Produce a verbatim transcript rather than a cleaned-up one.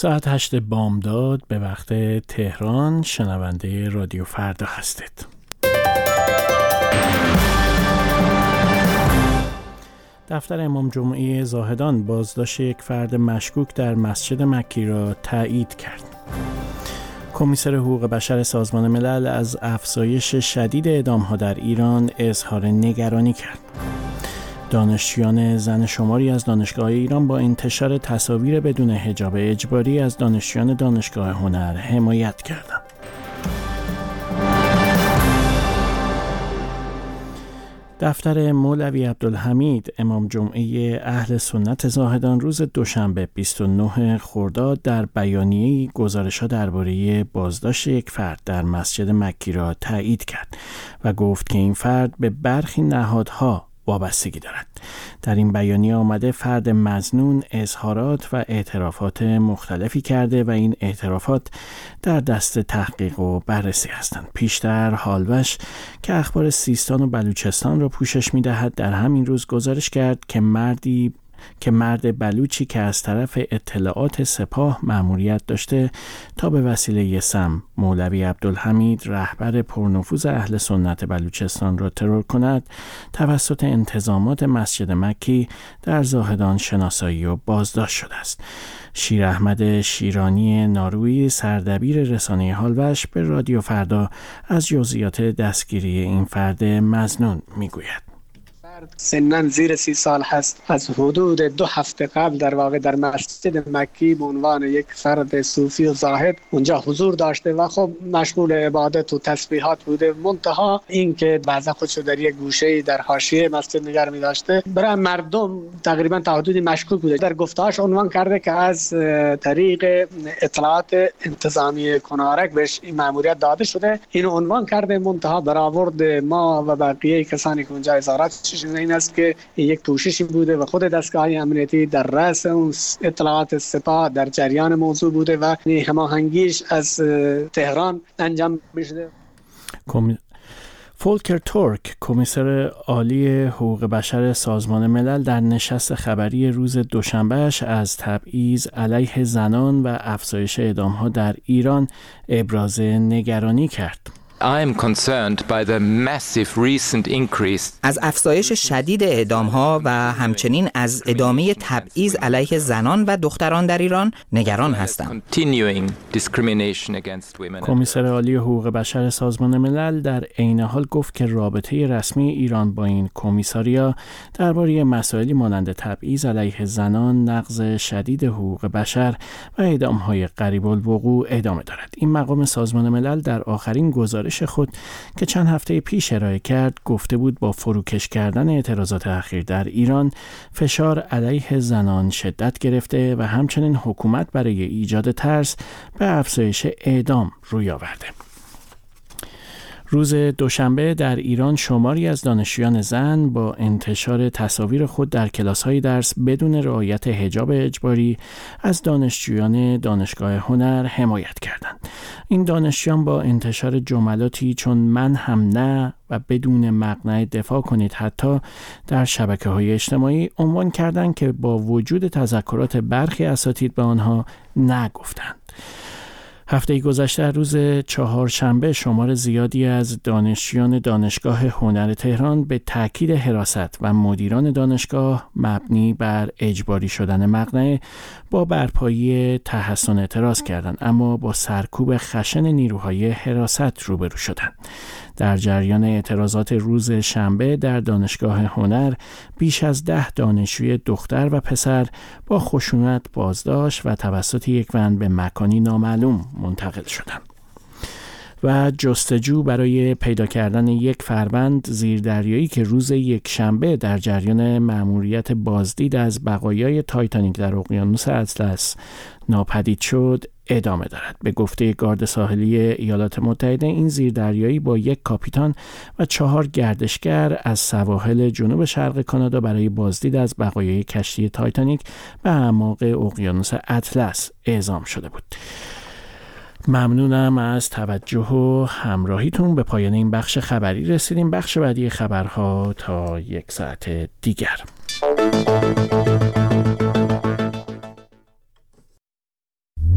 ساعت هشت بامداد به وقت تهران. شنونده رادیو فردا هستید. دفتر امام جمعه زاهدان بازداشت یک فرد مشکوک در مسجد مکی را تایید کرد. کمیسر حقوق بشر سازمان ملل از افزایش شدید اعدام‌ها در ایران اظهار نگرانی کرد. دانشجویان زن شماری از دانشگاه ایران با انتشار تصاویر بدون حجاب اجباری از دانشجویان دانشگاه هنر حمایت کردند. دفتر مولوی عبدالحمید امام جمعه اهل سنت زاهدان روز دوشنبه بیست و نه خرداد در بیانیه‌ای گزارش‌ها درباره بازداشت یک فرد در مسجد مکی را تایید کرد و گفت که این فرد به برخی نهادها وابستگی دارد. در این بیانیه آمده فرد مظنون اظهارات و اعترافات مختلفی کرده و این اعترافات در دست تحقیق و بررسی هستند. پیشتر هالوش که اخبار سیستان و بلوچستان را پوشش می‌دهد در همین روز گزارش کرد که مردی که مرد بلوچی که از طرف اطلاعات سپاه مأموریت داشته تا به وسیله سم مولوی عبدالحمید رهبر پرنفوذ اهل سنت بلوچستان را ترور کند توسط انتظامات مسجد مکی در زاهدان شناسایی و بازداشت شده است. شیر احمد شیرانی نارویی سردبیر رسانه هالوش به رادیو فردا از جزئیات دستگیری این فرد مظنون میگوید. سنن زیر سی سال هست. از حدود دو هفته قبل در واقع در مسجد مکی به عنوان یک فرد صوفی و زاهد اونجا حضور داشته و خب مشغول عبادت و تسبیحات بوده. منتها این که بعضا خودشو در یک گوشه در حاشیه مسجد نگه می داشته برای مردم تقریبا تا حدودی مشکوک بوده. در گفتهاش عنوان کرده که از طریق اطلاعات انتظامی کنارک بهش این مأموریت داده شده. اینو عنوان کرده. منتها برآورد ما و بقیه کسانی که اونجا ازارات این است که یک کوششی بوده و خود دستگاه امنیتی در رأس اون اطلاعات سپاه در جریان موضوع بوده و هماهنگیش از تهران انجام می‌شده. کمی... فولکر تورک کمیسر عالی حقوق بشر سازمان ملل در نشست خبری روز دوشنبهش از تبعیض علیه زنان و افزایش اعدام‌ها در ایران ابراز نگرانی کرد. I am concerned by the massive recent increase. از افزایش شدید اعدام‌ها و همچنین از ادامه تبعیض علیه زنان و دختران در ایران نگران هستم. کمیسر عالی حقوق بشر سازمان ملل در عین حال گفت که رابطه رسمی ایران با این کمیساریا درباره مسائلی مانند تبعیض علیه زنان، نقض شدید حقوق بشر و اعدام‌های قریب الوقوع ادامه دارد. این مقام سازمان ملل در آخرین گزارش خود که چند هفته پیش ارائه کرد گفته بود با فروکش کردن اعتراضات اخیر در ایران فشار علیه زنان شدت گرفته و همچنین حکومت برای ایجاد ترس به افزایش اعدام روی آورده. روز دوشنبه در ایران شماری از دانشجویان زن با انتشار تصاویر خود در کلاس‌های درس بدون رعایت حجاب اجباری از دانشجویان دانشگاه هنر حمایت کردند. این دانشجویان با انتشار جملاتی چون من هم نه و بدون مقنعه دفاع کنید حتی در شبکه‌های اجتماعی عنوان کردند که با وجود تذکرات برخی اساتید به آنها نگفتند. هفته گذشته روز چهارشنبه شمار زیادی از دانشجویان دانشگاه هنر تهران به تأکید حراست و مدیران دانشگاه مبنی بر اجباری شدن مقنعه با برپایی تحسن اعتراض کردند، اما با سرکوب خشن نیروهای حراست روبرو شدند. در جریان اعتراضات روز شنبه در دانشگاه هنر بیش از ده دانشجوی دختر و پسر با خشونت بازداشت و توسط یک ون به مکانی نامعلوم منتقل شدند. و جستجو برای پیدا کردن یک فروند زیردریایی که روز یک شنبه در جریان مأموریت بازدید از بقایای تایتانیک در اقیانوس اطلس ناپدید شد ادامه دارد. به گفته گارد ساحلی ایالات متحده این زیردریایی با یک کاپیتان و چهار گردشگر از سواحل جنوب شرق کانادا برای بازدید از بقایای کشتی تایتانیک به اعماق اقیانوس اطلس اعزام شده بود. ممنونم از توجه و همراهیتون. به پایان این بخش خبری رسیدیم. بخش بعدی خبرها تا یک ساعت دیگر.